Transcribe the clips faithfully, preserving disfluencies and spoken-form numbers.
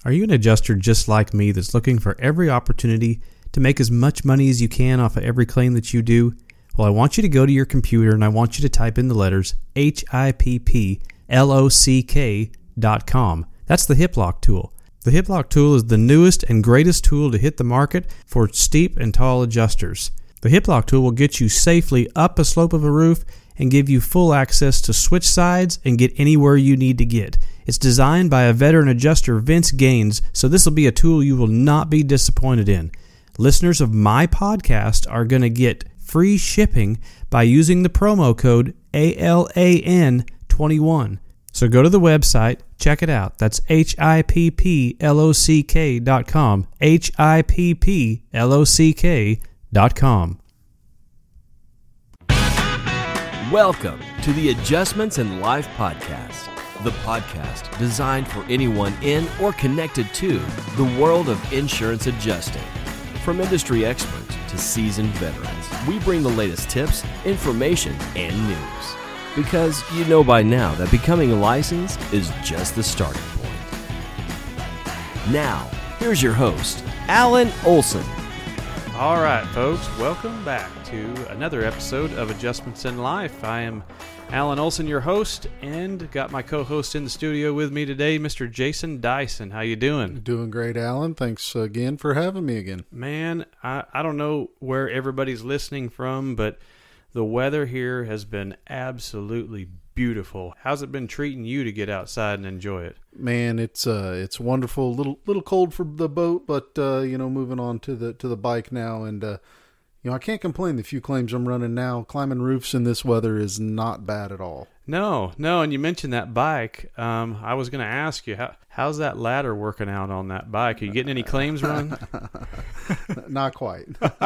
Are you an adjuster just like me that's looking for every opportunity to make as much money as you can off of every claim that you do? Well, I want you to go to your computer and I want you to type in the letters H I P P L O C K dot com. That's the HipLock tool. The HipLock tool is the newest and greatest tool to hit the market for steep and tall adjusters. The HipLock tool will get you safely up a slope of a roof and give you full access to switch sides and get anywhere you need to get. It's designed by a veteran adjuster, Vince Gaines, so this will be a tool you will not be disappointed in. Listeners of my podcast are going to get free shipping by using the promo code A L A N twenty-one. So go to the website, check it out. That's H I P P L O C K dot com. H I P P L O C K dot com. Welcome to the Adjustments in Life podcast, the podcast designed for anyone in or connected to the world of insurance adjusting. From industry experts to seasoned veterans, we bring the latest tips, information, and news. Because you know by now that becoming licensed is just the starting point. Now, here's your host, Alan Olson. All right, folks, welcome back to another episode of Adjustments in Life. I am Alan Olson, your host, and got my co-host in the studio with me today, Mister Jason Dyson. How you doing? Doing great, Alan. Thanks again for having me again. Man, I, I don't know where everybody's listening from, but the weather here has been absolutely beautiful. How's it been treating you to get outside and enjoy it? Man, it's uh, it's wonderful. A little little cold for the boat, but uh, you know, moving on to the to the bike now, and uh, you know, I can't complain. The few claims I'm running now, climbing roofs in this weather is not bad at all. No, no, and you mentioned that bike. Um, I was going to ask you, how how's that ladder working out on that bike? Are you getting any claims run? Not quite.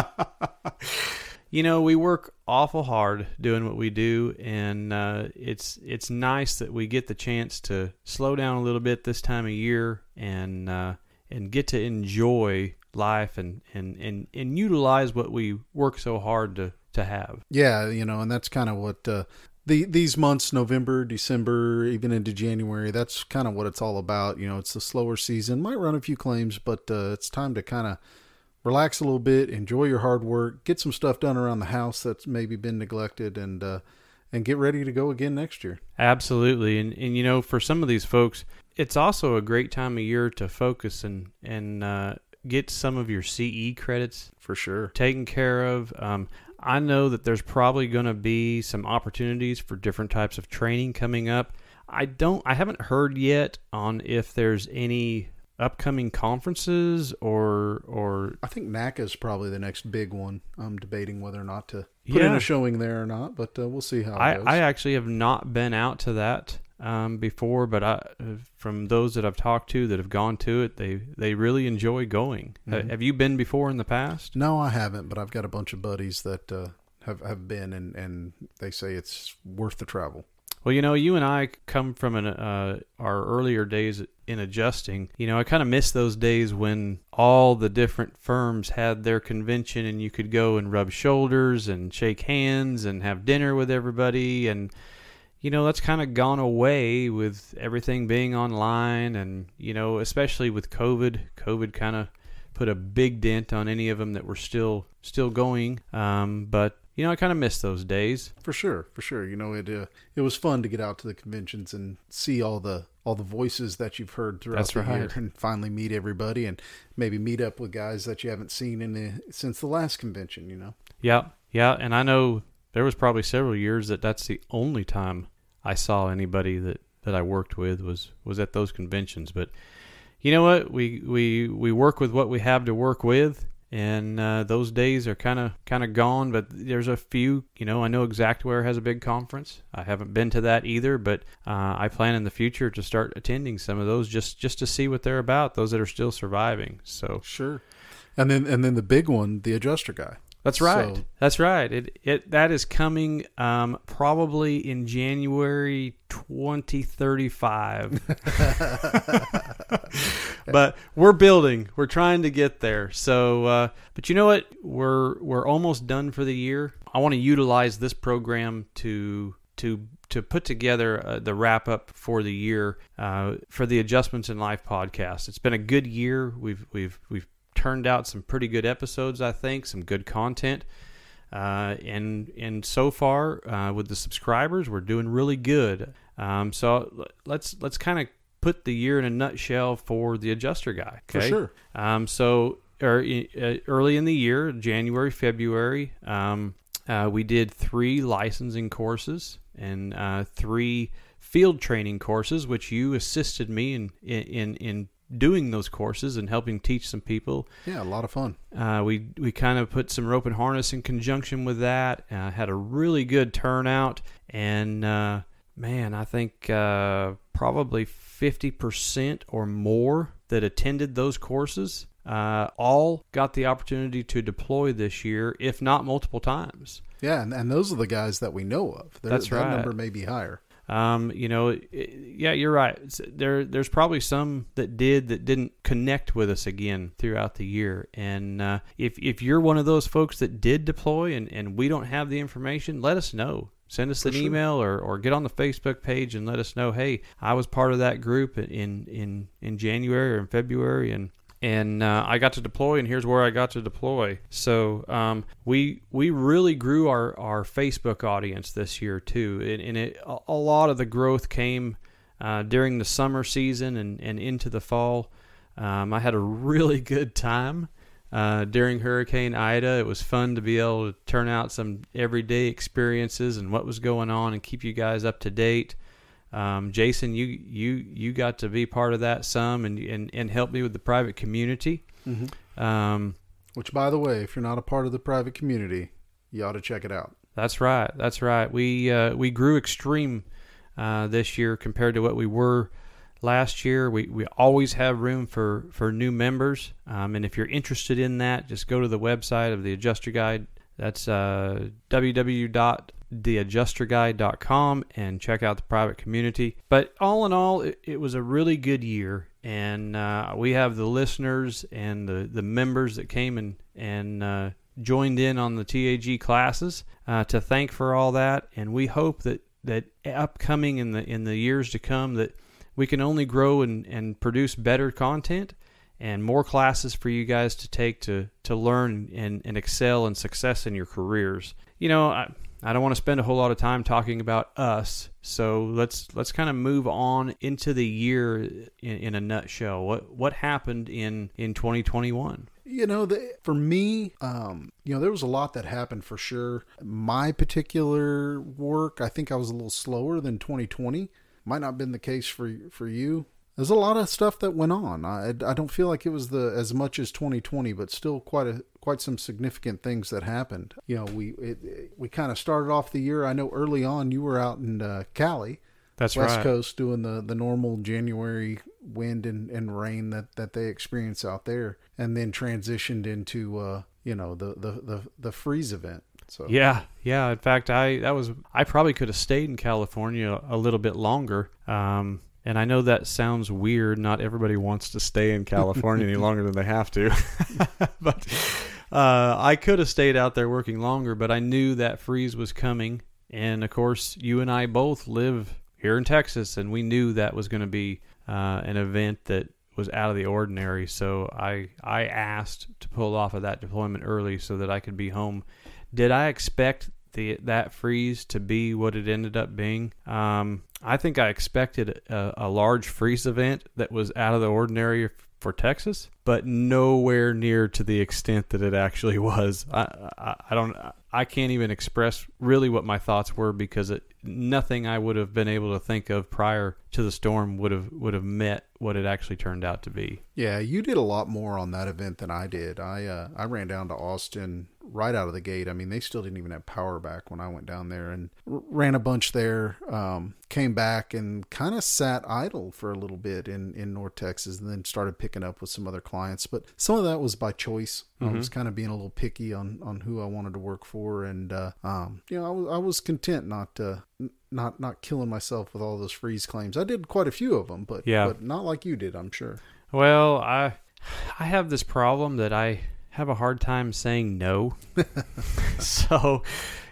You know, we work awful hard doing what we do, and uh, it's it's nice that we get the chance to slow down a little bit this time of year and uh, and get to enjoy life and, and, and, and utilize what we work so hard to, to have. Yeah, you know, and that's kind of what uh, the these months, November, December, even into January, that's kind of what it's all about. You know, it's the slower season. Might run a few claims, but uh, it's time to kind of relax a little bit, enjoy your hard work, get some stuff done around the house that's maybe been neglected, and uh, and get ready to go again next year. Absolutely. And, and you know, for some of these folks, it's also a great time of year to focus and, and uh, get some of your C E credits for sure taken care of. Um, I know that there's probably going to be some opportunities for different types of training coming up. I don't, I haven't heard yet on if there's any upcoming conferences or or I think NACA is probably the next big one. I'm debating whether or not to put yeah. in a showing there or not, but uh, we'll see how it I, goes. I actually have not been out to that um, before, but I, from those that I've talked to that have gone to it, they, they really enjoy going. Mm-hmm. Uh, have you been before in the past? No, I haven't, but I've got a bunch of buddies that uh, have, have been, and, and they say it's worth the travel. Well, you know, you and I come from an, uh, our earlier days in adjusting. You know, I kind of miss those days when all the different firms had their convention and you could go and rub shoulders and shake hands and have dinner with everybody. And, you know, that's kind of gone away with everything being online. And, you know, especially with COVID, COVID kind of put a big dent on any of them that were still still going. Um, but You know, I kind of miss those days. For sure, for sure. You know, it uh, it was fun to get out to the conventions and see all the all the voices that you've heard throughout That's the right. year, and finally meet everybody, and maybe meet up with guys that you haven't seen in the, since the last convention. You know. Yeah, yeah, and I know there was probably several years that that's the only time I saw anybody that, that I worked with was, was at those conventions. But you know what? We we we work with what we have to work with. And uh, those days are kind of kind of gone, but there's a few, you know, I know Exactware has a big conference. I haven't been to that either, but uh, I plan in the future to start attending some of those just, just to see what they're about, those that are still surviving. So Sure. And then and then the big one, the adjuster guy. That's right. So, That's right. It it that is coming um, probably in January twenty thirty-five. But we're building. We're trying to get there. So, uh, but you know what? We're we're almost done for the year. I want to utilize this program to to to put together uh, the wrap up for the year uh, for the Adjustments in Life podcast. It's been a good year. We've we've we've turned out some pretty good episodes, I think, some good content. Uh, and and so far uh, with the subscribers, we're doing really good. Um, so let's let's kind of put the year in a nutshell for the Adjuster Guy. Okay? For sure. Um, so er, uh, early in the year, January, February, um, uh, we did three licensing courses and uh, three field training courses, which you assisted me in in in doing those courses and helping teach some people. Yeah, a lot of fun. Uh, we we kind of put some rope and harness in conjunction with that. Uh, had a really good turnout, and uh, man, I think uh, probably fifty percent or more that attended those courses uh, all got the opportunity to deploy this year, if not multiple times. Yeah, and, and those are the guys that we know of. They're, That's right. That number may be higher. Um, you know, it, yeah, you're right. It's, there, there's probably some that did that didn't connect with us again throughout the year. And uh, if if you're one of those folks that did deploy and, and we don't have the information, let us know. Send us For an sure. email or, or get on the Facebook page and let us know. Hey, I was part of that group in in, in January or in February, and and uh, I got to deploy, and here's where I got to deploy. So um, we we really grew our, our Facebook audience this year too, and, and it, a lot of the growth came uh, during the summer season and, and into the fall. Um, I had a really good time uh, during Hurricane Ida. It was fun to be able to turn out some everyday experiences and what was going on and keep you guys up to date. Um, Jason, you, you, you got to be part of that some and, and, and help me with the private community. Mm-hmm. Um, Which, by the way, if you're not a part of the private community, you ought to check it out. That's right. That's right. We, uh, we grew extreme, uh, this year compared to what we were last year. We, we always have room for, for new members. Um, and if you're interested in that, just go to the website of the Adjuster Guide. That's, uh, w w w dot the adjuster guide dot com and check out the private community. But all in all, it, it was a really good year, and uh, we have the listeners and the, the members that came and, and uh, joined in on the T A G classes uh, to thank for all that, and we hope that, that upcoming in the in the years to come that we can only grow and, and produce better content and more classes for you guys to take to, to learn and, and excel and success in your careers. You know, I, I don't want to spend a whole lot of time talking about us, so let's let's kind of move on into the year in, in a nutshell. What what happened in, in twenty twenty-one? You know, the, for me, um, you know, there was a lot that happened for sure. My particular work, I think I was a little slower than twenty twenty. Might not have been the case for for you. There's a lot of stuff that went on. I, I don't feel like it was the as much as twenty twenty, but still quite a quite some significant things that happened. You know, we it, it, we kind of started off the year. I know early on you were out in uh, Cali, That's West right. Coast, doing the, the normal January wind and, and rain that, that they experience out there, and then transitioned into uh, you know the, the, the, the freeze event. So Yeah, yeah. In fact, I that was I probably could have stayed in California a little bit longer. Um, And I know that sounds weird. Not everybody wants to stay in California any longer than they have to. But uh, I could have stayed out there working longer, but I knew that freeze was coming. And, of course, you and I both live here in Texas, and we knew that was going to be uh, an event that was out of the ordinary. So I, I asked to pull off of that deployment early so that I could be home. Did I expect the that freeze to be what it ended up being? Um, I think I expected a, a large freeze event that was out of the ordinary for Texas, but nowhere near to the extent that it actually was. I, I, I don't. I can't even express really what my thoughts were, because it, nothing I would have been able to think of prior to the storm would have would have met what it actually turned out to be. Yeah, you did a lot more on that event than I did. I uh, I ran down to Austin right out of the gate. I mean, they still didn't even have power back when I went down there, and r- ran a bunch there. Um, came back and kind of sat idle for a little bit in, in North Texas, and then started picking up with some other clients. But some of that was by choice. Mm-hmm. I was kind of being a little picky on, on who I wanted to work for, and uh, um, you know, I was I was content not uh, not not killing myself with all those freeze claims. I did quite a few of them, but yeah. but not like you did, I'm sure. Well, I I have this problem that I have a hard time saying no. So,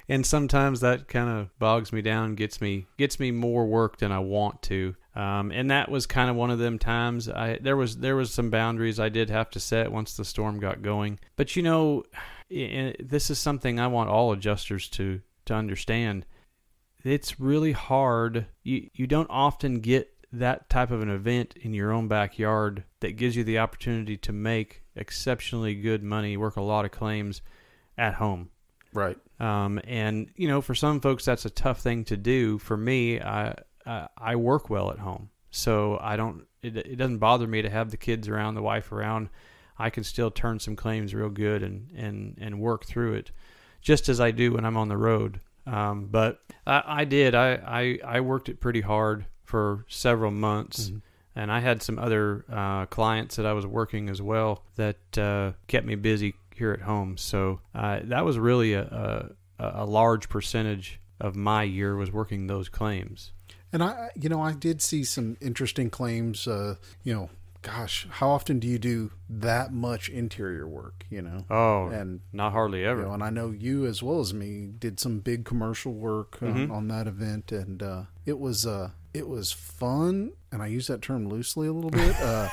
and sometimes that kind of bogs me down, gets me gets me more work than I want to. Um, and that was kind of one of them times. I there was there was some boundaries I did have to set once the storm got going. But you know, this is something I want all adjusters to to understand. It's really hard. You you don't often get that type of an event in your own backyard that gives you the opportunity to make exceptionally good money, work a lot of claims at home. Right. Um, and, you know, for some folks, that's a tough thing to do. For me, I uh, I work well at home. So I don't, it, it doesn't bother me to have the kids around, the wife around. I can still turn some claims real good and, and, and work through it just as I do when I'm on the road. Um, but I, I did, I, I, I worked it pretty hard for several months. Mm-hmm. And I had some other uh, clients that I was working as well that uh, kept me busy here at home. So uh, that was really a, a, a large percentage of my year was working those claims. And I, you know, I did see some interesting claims. Uh, you know, gosh, how often do you do that much interior work? You know, oh, and not hardly ever. You know, and I know you as well as me did some big commercial work um, mm-hmm. on that event, and uh, it was uh, it was fun. And I use that term loosely a little bit. Uh,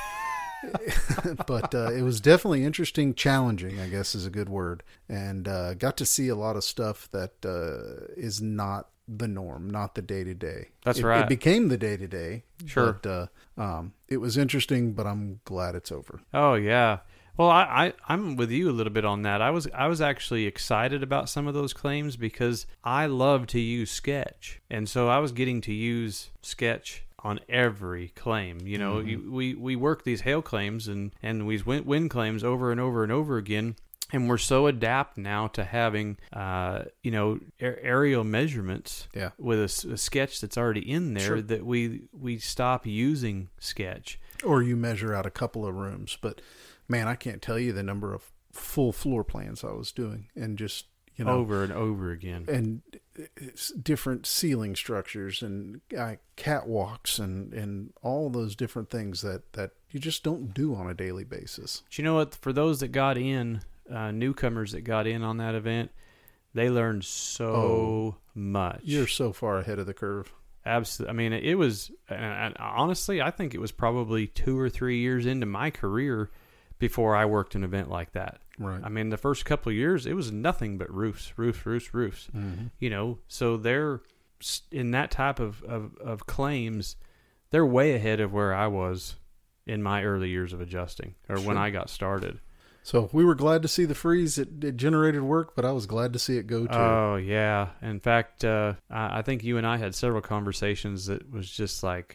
but uh, it was definitely interesting, challenging, I guess is a good word. And uh, got to see a lot of stuff that uh, is not the norm, not the day-to-day. That's it, right. It became the day-to-day. Sure. But uh, um, it was interesting, but I'm glad it's over. Oh, yeah. Well, I, I, I'm with you a little bit on that. I was I was actually excited about some of those claims because I love to use Sketch. And so I was getting to use Sketch on every claim. You know, mm-hmm. you, we, we work these hail claims and, and we win, win claims over and over and over again. And we're so adapt now to having, uh, you know, a- aerial measurements yeah. with a, a Sketch that's already in there sure. that we, we stop using Sketch. Or you measure out a couple of rooms. But, man, I can't tell you the number of full floor plans I was doing. And just, you know. Over and over again. And it's different ceiling structures and uh, catwalks and, and all those different things that, that you just don't do on a daily basis. But you know what? For those that got in, uh, newcomers that got in on that event, they learned so oh, much. You're so far ahead of the curve. Absolutely. I mean, it was, and honestly, I think it was probably two or three years into my career before I worked an event like that. Right. I mean, the first couple of years, it was nothing but roofs, roofs, roofs, roofs. Mm-hmm. You know, so they're in that type of, of, of claims, they're way ahead of where I was in my early years of adjusting or sure. when I got started. So we were glad to see the freeze. It, it generated work, but I was glad to see it go too. Oh, yeah. In fact, uh, I, I think you and I had several conversations that was just like,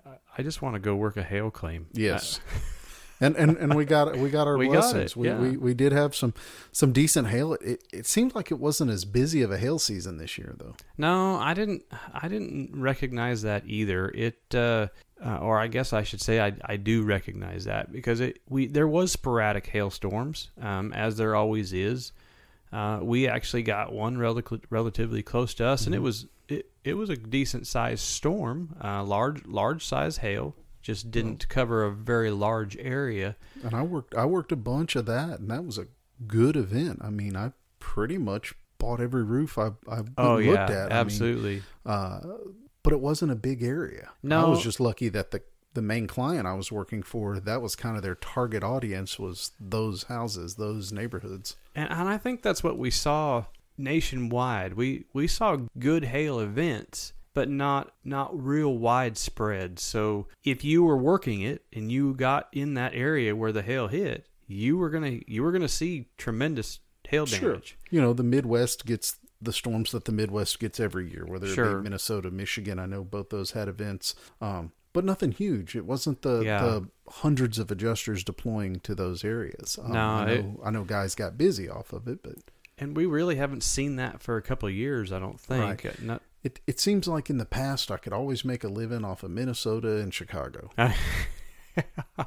I just want to go work a hail claim. Yes. I, And, and and we got we got our we blessings. Got it, yeah. we, we we did have some some decent hail. It it seemed like it wasn't as busy of a hail season this year, though. No, I didn't. I didn't recognize that either. It, uh, uh, or I guess I should say, I I do recognize that because it we there was sporadic hailstorms, um, as there always is. Uh, we actually got one rel- relatively close to us, mm-hmm. and it was it it was a decent sized storm, uh, large large size hail. Just didn't cover a very large area. And I worked I worked a bunch of that, and that was a good event. I mean, I pretty much bought every roof I, I oh, looked yeah, at. Absolutely. I mean, uh, but it wasn't a big area. No. I was just lucky that the, the main client I was working for, that was kind of their target audience, was those houses, those neighborhoods. And, and I think that's what we saw nationwide. We, we saw good hail events, but not not real widespread. So if you were working it and you got in that area where the hail hit, you were gonna you were gonna see tremendous hail damage. Sure. You know, the Midwest gets the storms that the Midwest gets every year, whether sure. it be Minnesota, Michigan. I know both those had events, um, but nothing huge. It wasn't the, yeah. the hundreds of adjusters deploying to those areas. Um, no, I know, it, I know guys got busy off of it, but and we really haven't seen that for a couple of years. I don't think. Right. Not, It it seems like in the past I could always make a living off of Minnesota and Chicago. you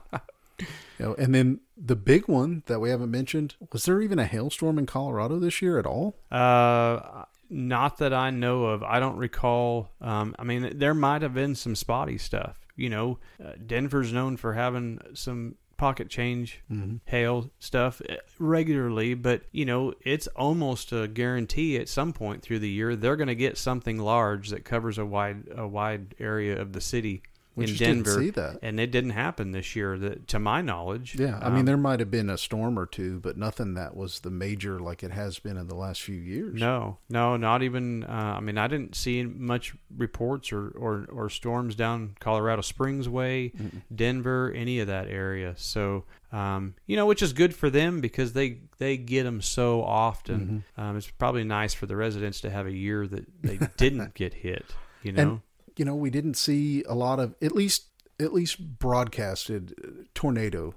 know, and then the big one that we haven't mentioned, was there even a hailstorm in Colorado this year at all? Uh, not that I know of. I don't recall. Um, I mean, there might have been some spotty stuff. You know, uh, Denver's known for having some pocket change, mm-hmm. hail stuff regularly, but you know, it's almost a guarantee at some point through the year they're going to get something large that covers a wide a wide area of the city. We in just Denver, didn't see that. And it didn't happen this year, that, to my knowledge. Yeah, I um, mean, there might have been a storm or two, but nothing that was the major like it has been in the last few years. No, no, not even. Uh, I mean, I didn't see much reports or, or, or storms down Colorado Springs way, Mm-mm. Denver, any of that area. So, um, you know, which is good for them because they, they get them so often. Mm-hmm. Um, it's probably nice for the residents to have a year that they didn't get hit, you know? And, you know, we didn't see a lot of, at least at least broadcasted tornado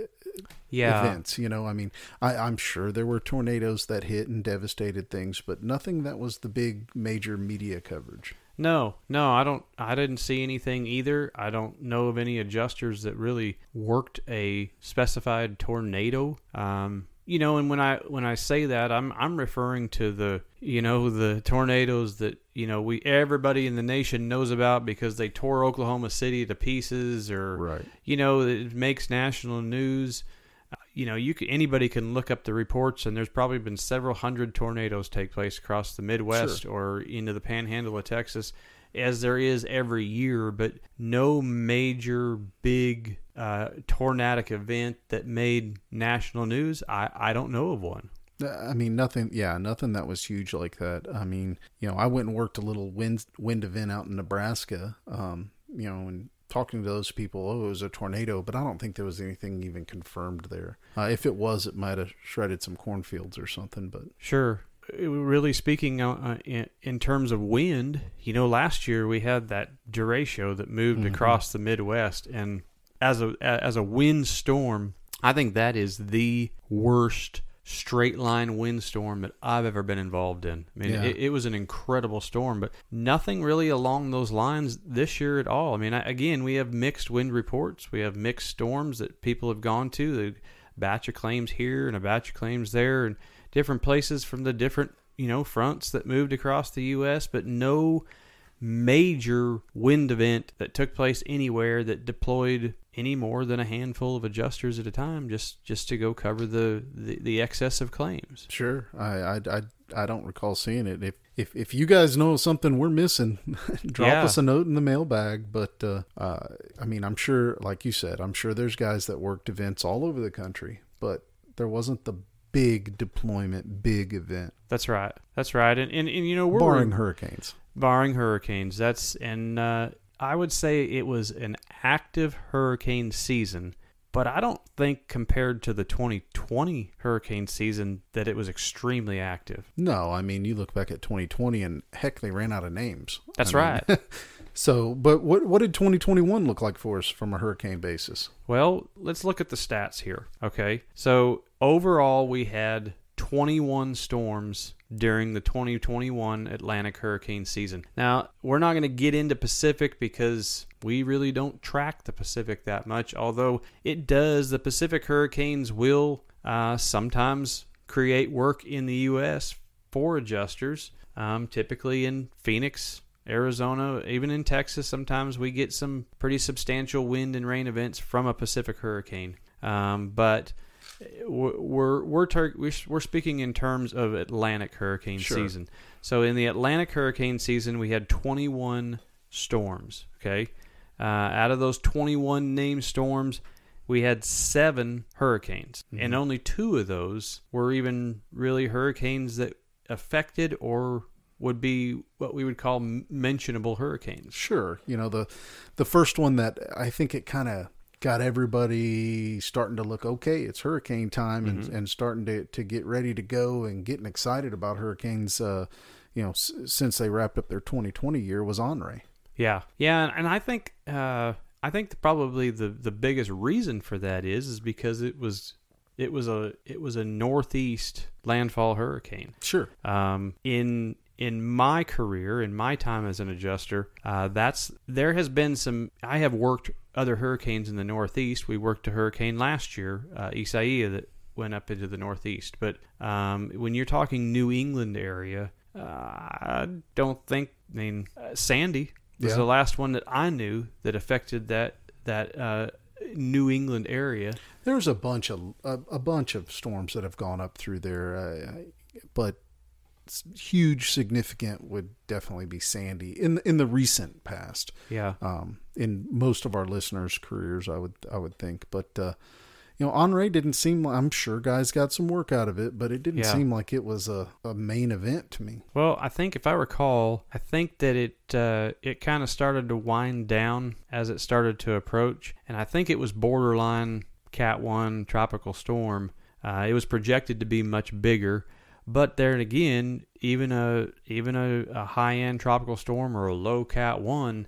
yeah. events. You know, I mean, I, I'm sure there were tornadoes that hit and devastated things, but nothing that was the big major media coverage. No, no, I don't. I didn't see anything either. I don't know of any adjusters that really worked a specified tornado. Um, You know, and when I when I say that, I'm I'm referring to the you know the tornadoes that you know we everybody in the nation knows about because they tore Oklahoma City to pieces, or right. you know it makes national news. Uh, you know, you can, anybody can look up the reports, and there's probably been several hundred tornadoes take place across the Midwest sure. or into the Panhandle of Texas, as there is every year, but no major big uh, tornadic event that made national news. I, I don't know of one. I mean, nothing, yeah, nothing that was huge like that. I mean, you know, I went and worked a little wind, wind event out in Nebraska, um, you know, and talking to those people, oh, it was a tornado, but I don't think there was anything even confirmed there. Uh, if it was, it might have shredded some cornfields or something, but. Sure. Really speaking uh, in, in terms of wind, you know, last year we had that derecho that moved mm-hmm. across the Midwest, and as a as a wind storm, I think that is the worst straight line windstorm that I've ever been involved in. I mean, yeah. it, it was an incredible storm, but nothing really along those lines this year at all. I mean, I, again, we have mixed wind reports. We have mixed storms that people have gone to. The batch of claims here and a batch of claims there, and different places from the different, you know, fronts that moved across the U S, but no major wind event that took place anywhere that deployed any more than a handful of adjusters at a time just, just to go cover the, the, the excess of claims. Sure. I, I, I, I don't recall seeing it. If, if, if you guys know something we're missing, drop yeah. us a note in the mailbag. But, uh, uh, I mean, I'm sure, like you said, I'm sure there's guys that worked events all over the country, but there wasn't the big deployment, big event. That's right. That's right. And, and, and you know, we're barring hurricanes. Barring hurricanes. That's, and uh, I would say it was an active hurricane season, but I don't think compared to the twenty twenty hurricane season that it was extremely active. No, I mean, you look back at twenty twenty and heck, they ran out of names. That's I right. Mean, so, but what what did twenty twenty-one look like for us from a hurricane basis? Well, let's look at the stats here. Okay. So overall, we had twenty-one storms during the twenty twenty-one Atlantic hurricane season. Now, we're not going to get into Pacific because we really don't track the Pacific that much, although it does. The Pacific hurricanes will uh, sometimes create work in the U S for adjusters, um, typically in Phoenix, Arizona, even in Texas. Sometimes we get some pretty substantial wind and rain events from a Pacific hurricane. Um, but we're we're tar- we're speaking in terms of Atlantic hurricane sure. season. So in the Atlantic hurricane season, we had twenty-one storms. Okay, uh, out of those twenty-one named storms, we had seven hurricanes, mm-hmm. and only two of those were even really hurricanes that affected or would be what we would call mentionable hurricanes. Sure, you know the the first one that I think it kind of got everybody starting to look, okay, it's hurricane time, and, mm-hmm. and starting to, to get ready to go and getting excited about hurricanes, uh, you know, s- since they wrapped up their twenty twenty year was Henri. Yeah. Yeah. And I think, uh, I think probably the, the biggest reason for that is, is because it was, it was a, it was a northeast landfall hurricane. Sure. Um, in, In my career, in my time as an adjuster, uh, that's there has been some. I have worked other hurricanes in the Northeast. We worked a hurricane last year, uh, Isaiah, that went up into the Northeast. But um, when you're talking New England area, uh, I don't think. I mean, uh, Sandy was yeah. the last one that I knew that affected that that uh, New England area. There's a bunch of a, a bunch of storms that have gone up through there, uh, but huge significant would definitely be Sandy in in the recent past. Yeah. Um, in most of our listeners' careers, I would I would think, but uh, you know, Henri didn't seem. I'm sure guys got some work out of it, but it didn't yeah. seem like it was a, a main event to me. Well, I think if I recall, I think that it uh, it kind of started to wind down as it started to approach, and I think it was borderline Cat one tropical storm. Uh, it was projected to be much bigger. But there again, even a even a, a high end tropical storm or a low Cat one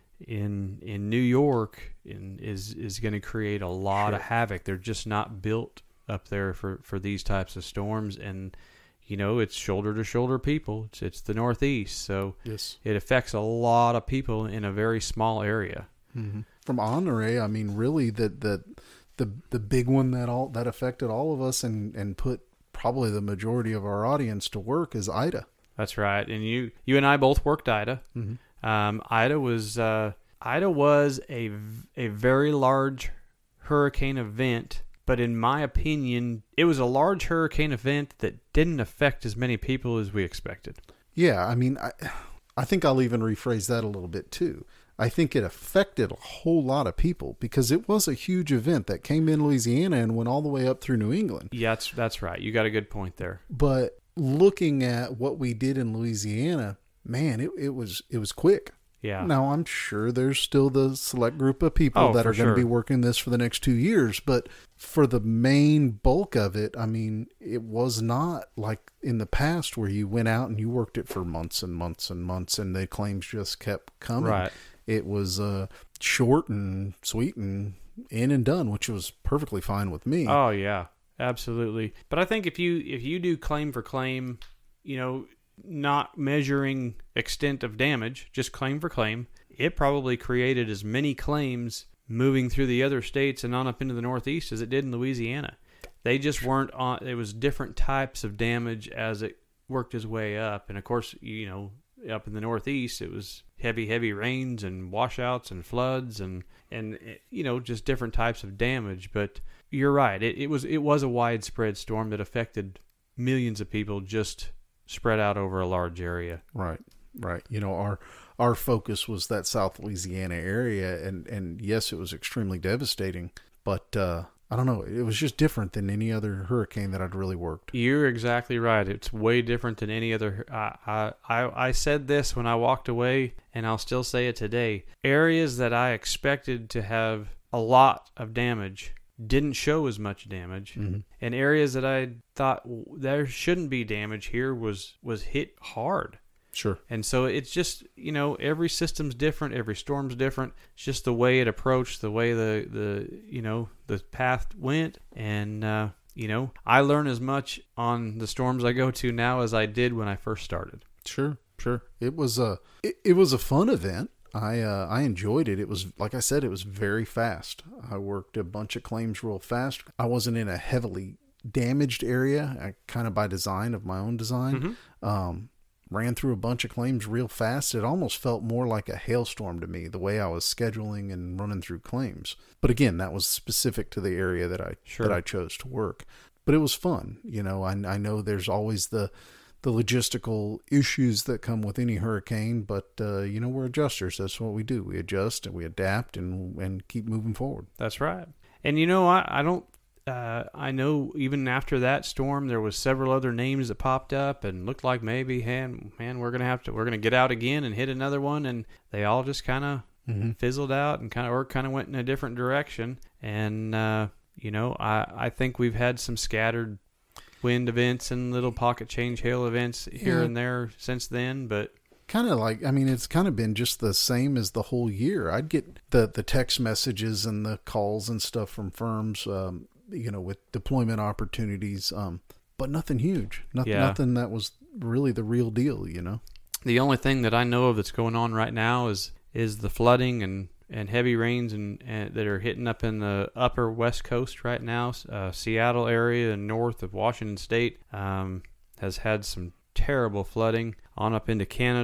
in in New York in, is is going to create a lot sure. of havoc. They're just not built up there for, for these types of storms, and you know it's shoulder to shoulder people. It's it's the Northeast, so yes. it affects a lot of people in a very small area. Mm-hmm. From Henri, I mean, really, that the the the big one that all that affected all of us and and put probably the majority of our audience to work is Ida. That's right, and you you and I both worked Ida. Mm-hmm. Um, Ida was uh, Ida was a a very large hurricane event, but in my opinion, it was a large hurricane event that didn't affect as many people as we expected. Yeah, I mean, I I think I'll even rephrase that a little bit too. I think it affected a whole lot of people because it was a huge event that came in Louisiana and went all the way up through New England. Yeah, that's, that's right. You got a good point there. But looking at what we did in Louisiana, man, it, it was it was quick. Yeah. Now, I'm sure there's still the select group of people oh, that are going to sure. be working this for the next two years. But for the main bulk of it, I mean, it was not like in the past where you went out and you worked it for months and months and months and the claims just kept coming. Right. It was uh, short and sweet and in and done, which was perfectly fine with me. Oh, yeah, absolutely. But I think if you if you do claim for claim, you know, not measuring extent of damage, just claim for claim, it probably created as many claims moving through the other states and on up into the Northeast as it did in Louisiana. They just weren't on. It was different types of damage as it worked its way up. And, of course, you know, up in the Northeast, it was heavy, heavy rains and washouts and floods and, and you know, just different types of damage. But you're right. It, it was it was a widespread storm that affected millions of people just spread out over a large area. Right, right. You know, our our focus was that South Louisiana area, and, and yes, it was extremely devastating, but uh, I don't know, it was just different than any other hurricane that I'd really worked. You're exactly right. It's way different than any other. I, I, I said this when I walked away, and I'll still say it today. Areas that I expected to have a lot of damage didn't show as much damage, mm-hmm. and areas that I thought there shouldn't be damage here was was hit hard. Sure. And so it's just, you know, every system's different, every storm's different. It's just the way it approached, the way the, the you know, the path went. And, uh, you know, I learn as much on the storms I go to now as I did when I first started. Sure, sure. It was a, it, it was a fun event. I uh, I enjoyed it. It was, like I said, it was very fast. I worked a bunch of claims real fast. I wasn't in a heavily damaged area, I, kind of by design of my own design. Mm-hmm. Um, ran through a bunch of claims real fast. It almost felt more like a hailstorm to me, the way I was scheduling and running through claims. But again, that was specific to the area that I sure. that I chose to work. But it was fun. You know, I, I know there's always the the logistical issues that come with any hurricane, but uh, you know, we're adjusters. That's what we do. We adjust and we adapt and and keep moving forward. That's right. And you know, I, I don't Uh, I know even after that storm, there was several other names that popped up and looked like maybe, hey, man, we're gonna have to, we're gonna get out again and hit another one, and they all just kind of mm-hmm. fizzled out and kind of, or kind of went in a different direction. And uh, you know, I I think we've had some scattered wind events and little pocket change hail events here yeah. and there since then, but. Kind of like, I mean, it's kind of been just the same as the whole year. I'd get the, the text messages and the calls and stuff from firms, um, you know, with deployment opportunities, um, but nothing huge. Nothing, yeah. nothing that was really the real deal, you know? The only thing that I know of that's going on right now is is the flooding and, and heavy rains and, and that are hitting up in the upper West Coast right now. Uh, Seattle area and north of Washington State um, has had some terrible flooding on up into Canada.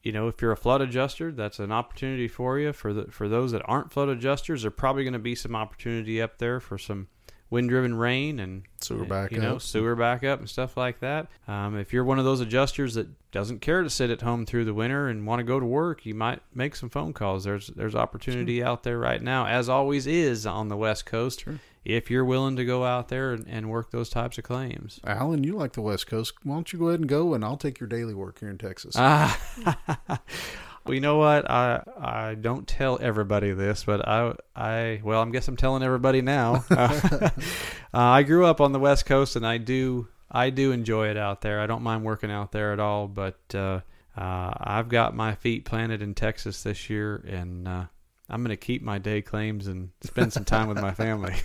you know, if you're a flood adjuster, that's an opportunity for you. For the for those that aren't flood adjusters, there's probably going to be some opportunity up there for some wind-driven rain and sewer backup, you know, sewer backup and stuff like that. Um, if you're one of those adjusters that doesn't care to sit at home through the winter and want to go to work, you might make some phone calls. There's there's opportunity sure. out there right now, as always is on the West Coast. Sure. If you're willing to go out there and, and work those types of claims. Alan, you like the West Coast. Why don't you go ahead and go, and I'll take your daily work here in Texas. Ah. Well, you know what? I I don't tell everybody this, but I I well, I guess I'm telling everybody now. uh, I grew up on the West Coast, and I do I do enjoy it out there. I don't mind working out there at all, but uh, uh, I've got my feet planted in Texas this year, and uh, I'm going to keep my day claims and spend some time with my family.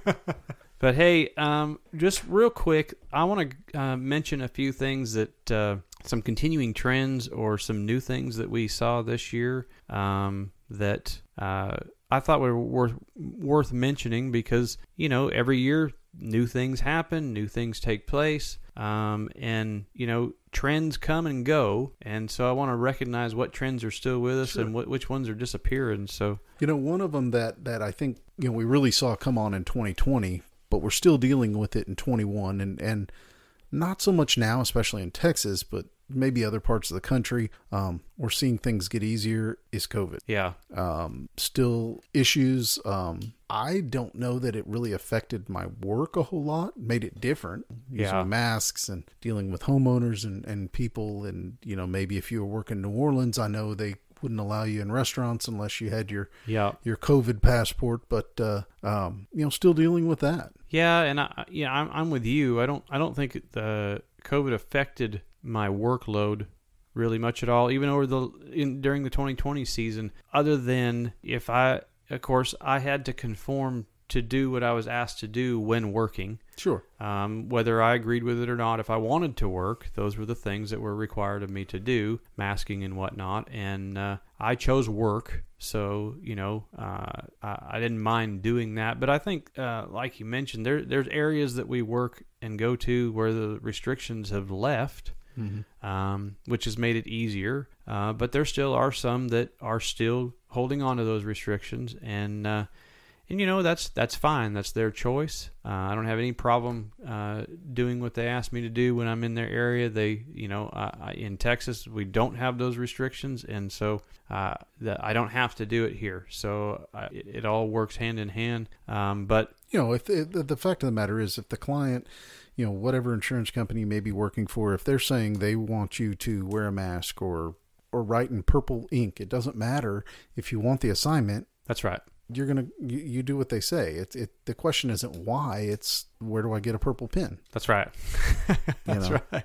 But hey, um, just real quick, I want to uh, mention a few things that, uh, some continuing trends or some new things that we saw this year um, that uh, I thought were worth, worth mentioning because, you know, every year new things happen, new things take place, um, and, you know, trends come and go. And so I want to recognize what trends are still with us sure. and what, which ones are disappearing. So, you know, one of them that, that I think, you know, we really saw come on in twenty twenty, but we're still dealing with it in twenty-one, and, and not so much now, especially in Texas, but maybe other parts of the country. Um, we're seeing things get easier is COVID. Yeah. Um, still issues. Um, I don't know that it really affected my work a whole lot, made it different, using yeah. masks and dealing with homeowners and, and people. And, you know, maybe if you were working in New Orleans, I know they wouldn't allow you in restaurants unless you had your yeah. your COVID passport, but uh, um, you know, still dealing with that. Yeah, and I, yeah, I'm I'm with you. I don't I don't think the COVID affected my workload really much at all, even over the in during the twenty twenty season. Other than if I, of course, I had to conform to do what I was asked to do when working. Sure. Um, whether I agreed with it or not, if I wanted to work, those were the things that were required of me to do, masking and whatnot. And uh, I chose work, so you know uh, I, I didn't mind doing that. But I think, uh, like you mentioned, there there's areas that we work and go to where the restrictions have left. Mm-hmm. Um, which has made it easier. Uh, but there still are some that are still holding on to those restrictions, and uh, and you know that's that's fine. That's their choice. Uh, I don't have any problem uh, doing what they ask me to do when I'm in their area. They, you know, uh, in Texas we don't have those restrictions, and so uh, the, I don't have to do it here. So uh, it, it all works hand in hand. Um, but you know, if, if the fact of the matter is, if the client, you know, whatever insurance company you may be working for, if they're saying they want you to wear a mask or or write in purple ink, it doesn't matter if you want the assignment. That's right. You're gonna you, you do what they say. It it the question isn't why, it's where do I get a purple pen? That's right. That's you know? right.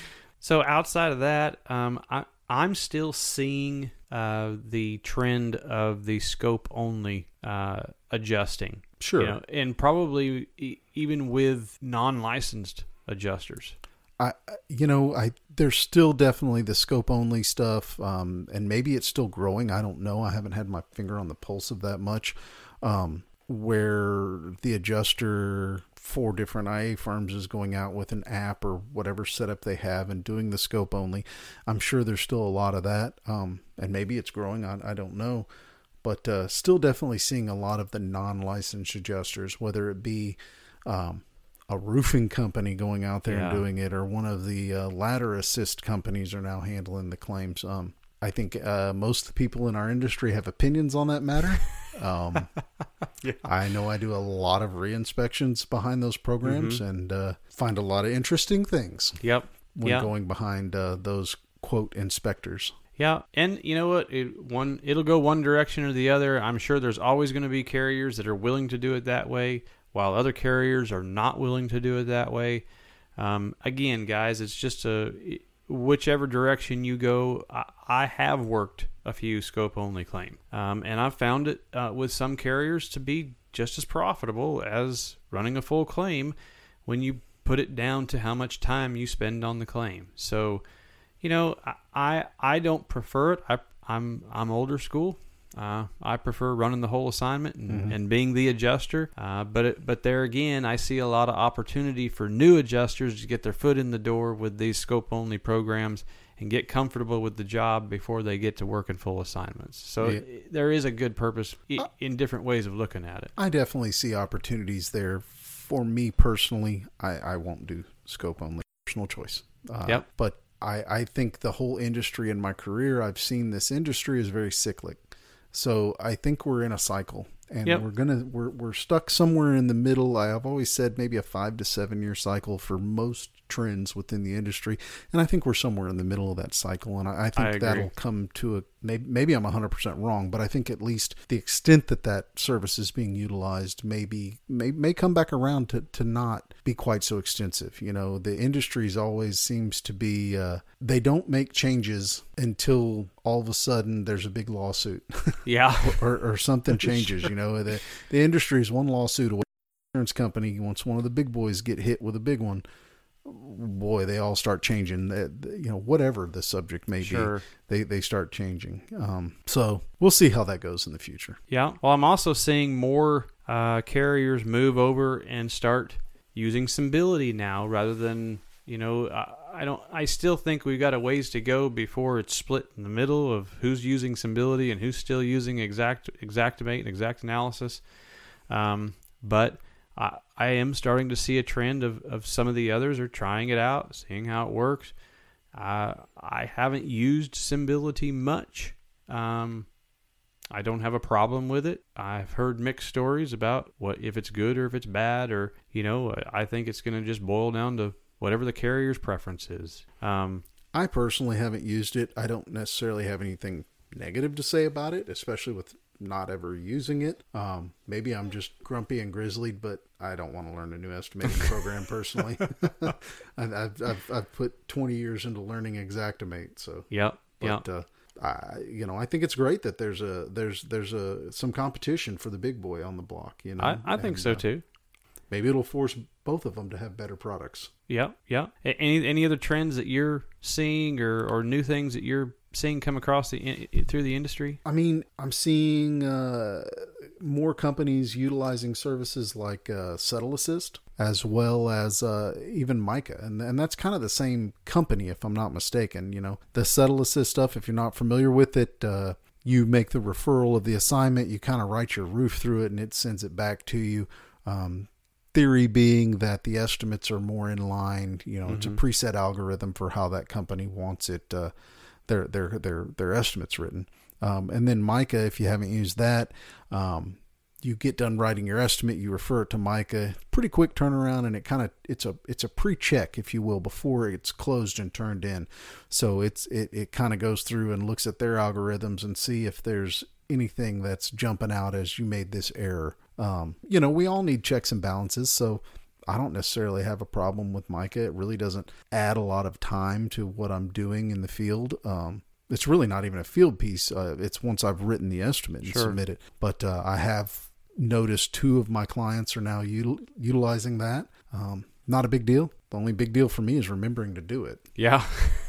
So outside of that, um, I I'm still seeing uh, the trend of the scope only uh, adjusting. Sure. You know, and probably e- even with non-licensed adjusters. I, you know, I there's still definitely the scope only stuff, um, and maybe it's still growing. I don't know. I haven't had my finger on the pulse of that much. Um, where the adjuster for different I A firms is going out with an app or whatever setup they have and doing the scope only. I'm sure there's still a lot of that, um, and maybe it's growing. I, I don't know. But uh, still definitely seeing a lot of the non-licensed adjusters, whether it be um, a roofing company going out there yeah. and doing it, or one of the uh, ladder assist companies are now handling the claims. Um, I think uh, most of the people in our industry have opinions on that matter. Um, yeah. I know I do a lot of re-inspections behind those programs mm-hmm. and uh, find a lot of interesting things. Yep. When yep. going behind uh, those quote inspectors. Yeah, and you know what? It, one, it'll go one direction or the other. I'm sure there's always going to be carriers that are willing to do it that way, while other carriers are not willing to do it that way. Um, again, guys, it's just a whichever direction you go. I, I have worked a few scope-only claims, um, and I've found it uh, with some carriers to be just as profitable as running a full claim when you put it down to how much time you spend on the claim. So, you know, I I don't prefer it. I, I'm I'm older school. Uh, I prefer running the whole assignment and, mm-hmm. and being the adjuster. Uh, but it, but there again, I see a lot of opportunity for new adjusters to get their foot in the door with these scope-only programs and get comfortable with the job before they get to working full assignments. So Yeah. there is a good purpose i- in different ways of looking at it. I definitely see opportunities there. For me personally, I, I won't do scope only. Personal choice. Uh, Yep. But I, I think the whole industry in my career, I've seen this industry is very cyclic. So I think we're in a cycle. And Yep. we're gonna we're we're stuck somewhere in the middle. I have always said maybe a five to seven year cycle for most trends within the industry, and I think we're somewhere in the middle of that cycle. And I, I think I agree. that'll come to a maybe, maybe I'm one hundred percent wrong, but I think at least the extent that that service is being utilized maybe may may come back around to to not be quite so extensive. You know, the industry's always seems to be uh, they don't make changes until all of a sudden there's a big lawsuit. Yeah. or, or something changes. You know, the the industry is one lawsuit away. Insurance company, once one of the big boys get hit with a big one, boy, they all start changing. The, the, you know, whatever the subject may Sure. be, they they start changing. Um, so we'll see how that goes in the future. Yeah. Well, I'm also seeing more uh, carriers move over and start using Symbility now rather than, you know, I, I don't. I still think we've got a ways to go before it's split in the middle of who's using Symbility and who's still using Exact Xactimate and Exact Analysis. Um, but I, I am starting to see a trend of, of some of the others are trying it out, seeing how it works. Uh, I haven't used Symbility much. Um, I don't have a problem with it. I've heard mixed stories about what if it's good or if it's bad, or, you know, I think it's going to just boil down to whatever the carrier's preference is. Um, I personally haven't used it. I don't necessarily have anything negative to say about it, especially with not ever using it. Um, maybe I'm just grumpy and grizzlied, but I don't want to learn a new estimating program personally. I've, I've, I've put twenty years into learning Xactimate. So, yep. but, Yep. uh, I, you know, I think it's great that there's a, there's, there's a, some competition for the big boy on the block, you know, I, I think And, so uh, too. Maybe it'll force both of them to have better products. Yeah, yeah. A- Any any other trends that you're seeing, or, or new things that you're seeing come across the in, through the industry? I mean, I'm seeing uh, more companies utilizing services like uh, Settle Assist, as well as uh, even Micah, and and that's kind of the same company, if I'm not mistaken. You know, the Settle Assist stuff. If you're not familiar with it, uh, you make the referral of the assignment, you kind of write your roof through it, and it sends it back to you. Um, Theory being that the estimates are more in line. You know, mm-hmm. It's a preset algorithm for how that company wants it, uh, their their their their estimates written. Um, and then Micah, if you haven't used that, um, you get done writing your estimate, you refer it to Micah. Pretty quick turnaround, and it kind of it's a it's a pre-check, if you will, before it's closed and turned in. So it's it it kind of goes through and looks at their algorithms and see if there's anything that's jumping out as you made this error. Um, you know, we all need checks and balances, so I don't necessarily have a problem with Micah. It really doesn't add a lot of time to what I'm doing in the field. Um, it's really not even a field piece. Uh, it's once I've written the estimate and Sure. submit it. But uh, I have noticed two of my clients are now util- utilizing that. Um, not a big deal. The only big deal for me is remembering to do it. Yeah.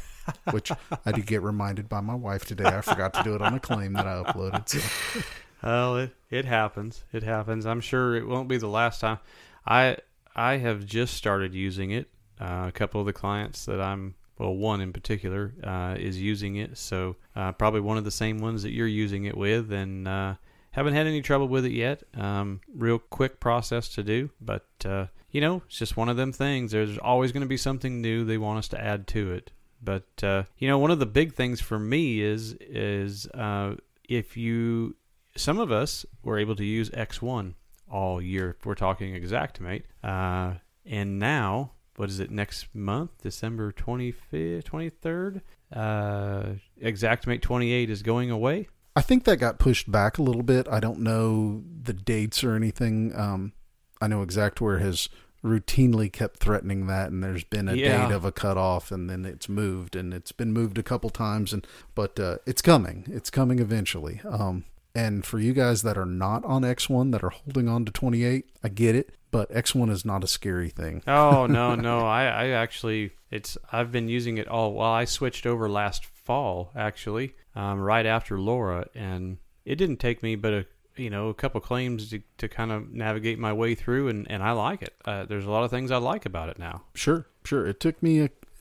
Which I did get reminded by my wife today. I forgot to do it on a claim that I uploaded. So. Well, it, it happens. It happens. I'm sure it won't be the last time. I I have just started using it. Uh, a couple of the clients that I'm, well, one in particular, uh, is using it. So uh, probably one of the same ones that you're using it with, and uh, haven't had any trouble with it yet. Um, real quick process to do, but uh, you know, it's just one of them things. There's always going to be something new they want us to add to it. But uh, you know, one of the big things for me is is uh, if you some of us were able to use X one all year. If we're talking Xactimate, uh, and now what is it? Next month, December twenty-fifth, twenty-third, uh, Xactimate twenty-eight is going away. I think that got pushed back a little bit. I don't know the dates or anything. Um, I know Xactware has routinely kept threatening that, and there's been a Yeah. date of a cutoff, and then it's moved, and it's been moved a couple times, and but uh, it's coming. It's coming eventually. Um, and for you guys that are not on X one, that are holding on to twenty-eight, I get it, but X one is not a scary thing. Oh no, no, I, I actually, it's I've been using it all. Well, I switched over last fall actually, um, right after Laura, and it didn't take me but a you know a couple claims to, to kind of navigate my way through, and, and I like it. Uh, there's a lot of things I like about it now. Sure, sure. It took me a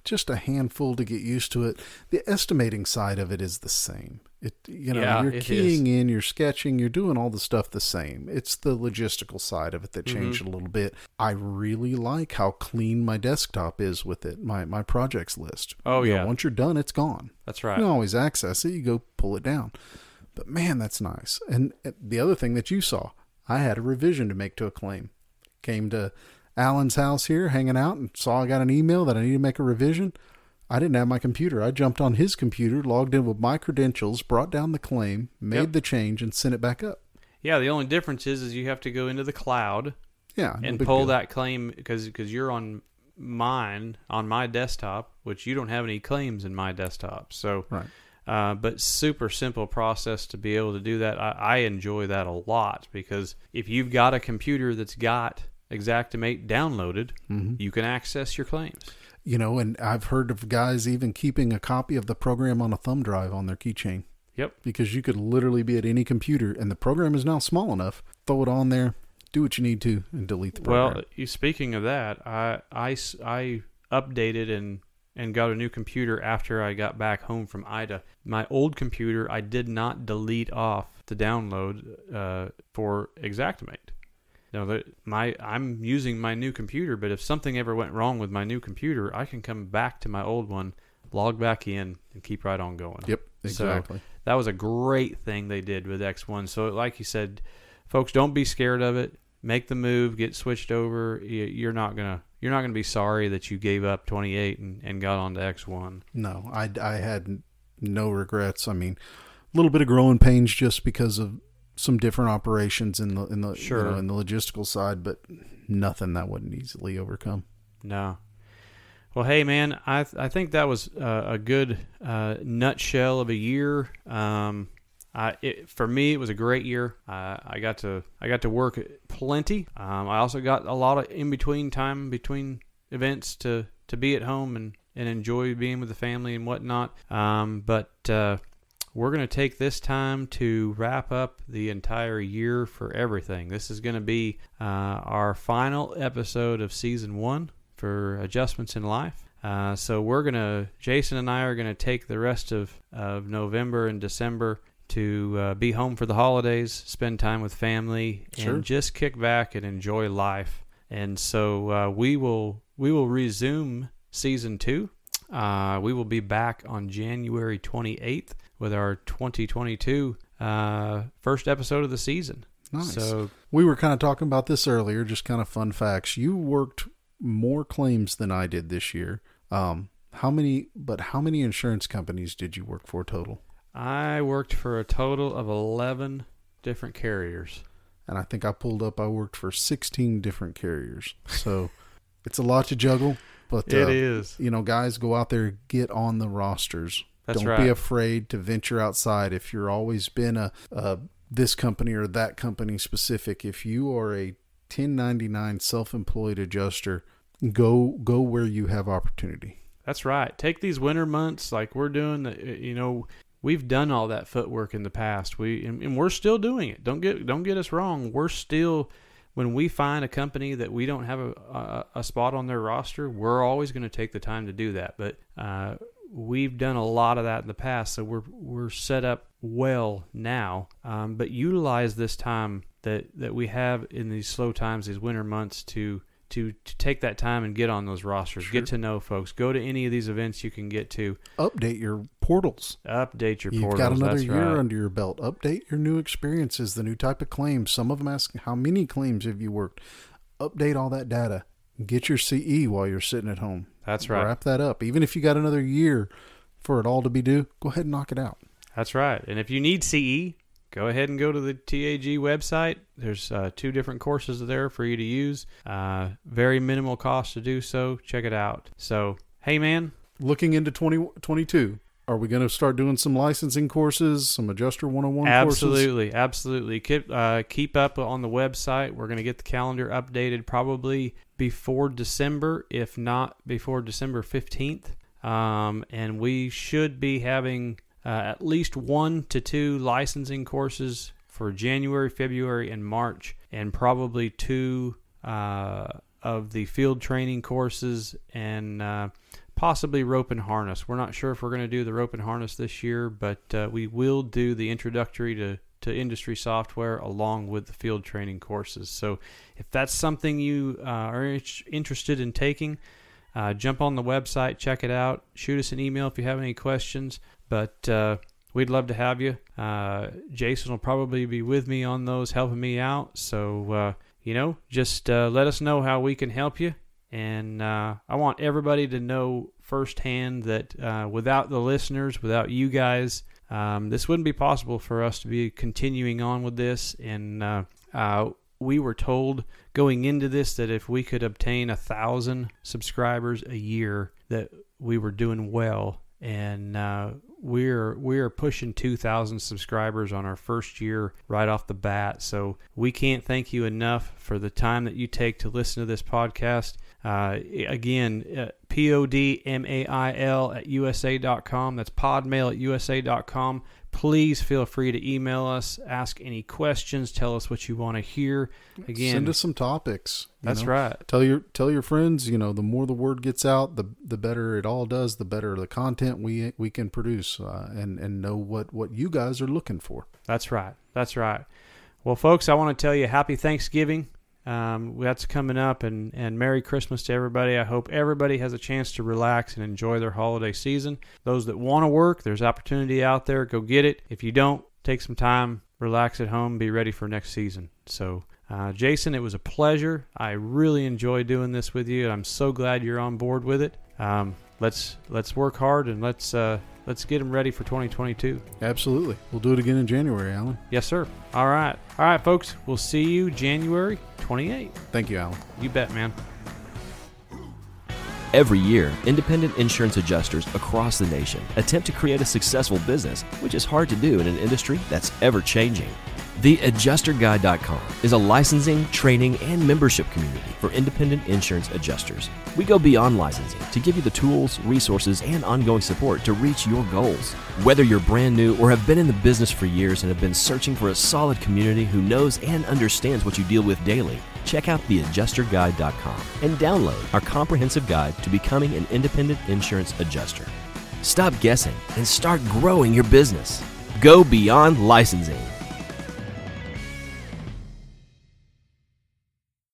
just a handful to get used to it. The estimating side of it is the same. It, you know, Yeah, you're it keying is. in, you're sketching, you're doing all the stuff the same. It's the logistical side of it that changed Mm-hmm. a little bit. I really like how clean my desktop is with it, my, my projects list. Oh, You know, yeah. once you're done, it's gone. That's You right. can always access it. You go pull it down. But man, that's nice. And uh, the other thing that you saw, I had a revision to make to a claim. Came to Alan's house here, hanging out, and saw I got an email that I need to make a revision. I didn't have my computer. I jumped on his computer, logged in with my credentials, brought down the claim, made Yep. the change, and sent it back up. Yeah, the only difference is is you have to go into the cloud Yeah, no and big pull deal. that claim because because you're on mine on my desktop, which you don't have any claims in my desktop. So, Right. uh, but super simple process to be able to do that. I, I enjoy that a lot because if you've got a computer that's got Xactimate downloaded, Mm-hmm. you can access your claims. You know, and I've heard of guys even keeping a copy of the program on a thumb drive on their keychain. Yep. Because you could literally be at any computer, and the program is now small enough. Throw it on there, do what you need to, and delete the program. Well, you, speaking of that, I, I, s- I updated and, and got a new computer after I got back home from Ida. My old computer, I did not delete off the download uh, for Xactimate. No, that my I'm using my new computer, but if something ever went wrong with my new computer, I can come back to my old one, log back in, and keep right on going. Yep, So, exactly. that was a great thing they did with X one. So like you said, folks, don't be scared of it. Make the move, get switched over. You- You're not gonna you're not gonna be sorry that you gave up twenty-eight and, and got onto X one. No, I, I had no regrets. I mean, a little bit of growing pains just because of some different operations in the in the Sure. you know, in the logistical side, but nothing that wouldn't easily overcome. No. Well, hey, man, I th- I think that was uh, a good uh, nutshell of a year. Um, I, it, for me, it was a great year. Uh, I got to I got to work plenty. Um, I also got a lot of in between time between events to, to be at home and, and enjoy being with the family and whatnot. Um, but uh, we're going to take this time to wrap up the entire year for everything. This is going to be uh, our final episode of season one for Adjustments in Life. Uh, so we're going to, Jason and I are going to take the rest of, of November and December to uh, be home for the holidays, spend time with family, Sure. and just kick back and enjoy life. And so uh, we will we will resume season two. Uh, we will be back on January twenty-eighth with our twenty twenty-two uh, first episode of the season. Nice. So We were kind of talking about this earlier, just kind of fun facts. You worked more claims than I did this year. Um, how many? But how many insurance companies did you work for total? I worked for a total of eleven different carriers. And I think I pulled up. I worked for sixteen different carriers. So it's a lot to juggle. But It uh, is. you know, guys, go out there, get on the rosters. That's Don't right. be afraid to venture outside. If you're always been a, a this company or that company specific, if you are a ten ninety-nine self-employed adjuster, go go where you have opportunity. That's right. Take these winter months like we're doing. uh, You know, we've done all that footwork in the past. We and, and we're still doing it. Don't get don't get us wrong. We're still, when we find a company that we don't have a a, a spot on their roster, we're always going to take the time to do that. But uh, we've done a lot of that in the past, so we're we're set up well now. Um, but utilize this time that that we have in these slow times, these winter months, to to to take that time and get on those rosters, Sure. get to know folks, go to any of these events you can get to, Update your portals. update your You've portals. got another That's year right. under your belt. Update your new experiences, the new type of claims. Some of them ask, how many claims have you worked? Update all that data. Get your C E while you're sitting at home. That's right. Wrap that up. Even if you got another year for it all to be due, go ahead and knock it out. That's right. And if you need C E, go ahead and go to the T A G website. There's uh, two different courses there for you to use. Uh, very minimal cost to do so. Check it out. So, hey, man. Looking into twenty twenty-two, are we going to start doing some licensing courses, some Adjuster one oh one courses? Absolutely, absolutely. Keep uh, keep up on the website. We're going to get the calendar updated probably before December, if not before December fifteenth. Um, and we should be having uh, at least one to two licensing courses for January, February, and March, and probably two uh, of the field training courses and uh, possibly rope and harness. We're not sure if we're going to do the rope and harness this year, but uh, we will do the introductory to, to industry software along with the field training courses. So if that's something you uh, are interested in taking, uh, jump on the website, check it out, shoot us an email if you have any questions. But uh, we'd love to have you. Uh, Jason will probably be with me on those, helping me out. So, uh, you know, just uh, let us know how we can help you. And uh, I want everybody to know firsthand that uh, without the listeners, without you guys, um, this wouldn't be possible for us to be continuing on with this. And uh, uh, we were told going into this that if we could obtain a thousand subscribers a year, that we were doing well. And uh, we're we're pushing two thousand subscribers on our first year right off the bat. So we can't thank you enough for the time that you take to listen to this podcast. Uh, again, uh, P O D M A I L at U S A dot com. That's podmail at U S A dot com. Please feel free to email us, ask any questions, tell us what you want to hear. Again, send us some topics. That's know? right. Tell your tell your friends. You know, the more the word gets out, the the better it all does. The better the content we we can produce, uh, and and know what what you guys are looking for. That's right. That's right. Well, folks, I want to tell you happy Thanksgiving. Um, that's coming up, and, and Merry Christmas to everybody. I hope everybody has a chance to relax and enjoy their holiday season. Those that want to work, there's opportunity out there. Go get it. If you don't, take some time, relax at home, be ready for next season. So, uh, Jason, it was a pleasure. I really enjoyed doing this with you, and I'm so glad you're on board with it. Um, let's let's work hard, and let's uh, let's get them ready for twenty twenty-two. Absolutely. We'll do it again in January, Alan. Yes, sir. All right. All right, folks. We'll see you January twenty-eighth. Thank you, Alan. You bet, man. Every year, independent insurance adjusters across the nation attempt to create a successful business, which is hard to do in an industry that's ever-changing. The Adjuster Guide dot com is a licensing, training, and membership community for independent insurance adjusters. We go beyond licensing to give you the tools, resources, and ongoing support to reach your goals. Whether you're brand new or have been in the business for years and have been searching for a solid community who knows and understands what you deal with daily, check out the Adjuster Guide dot com and download our comprehensive guide to becoming an independent insurance adjuster. Stop guessing and start growing your business. Go beyond licensing.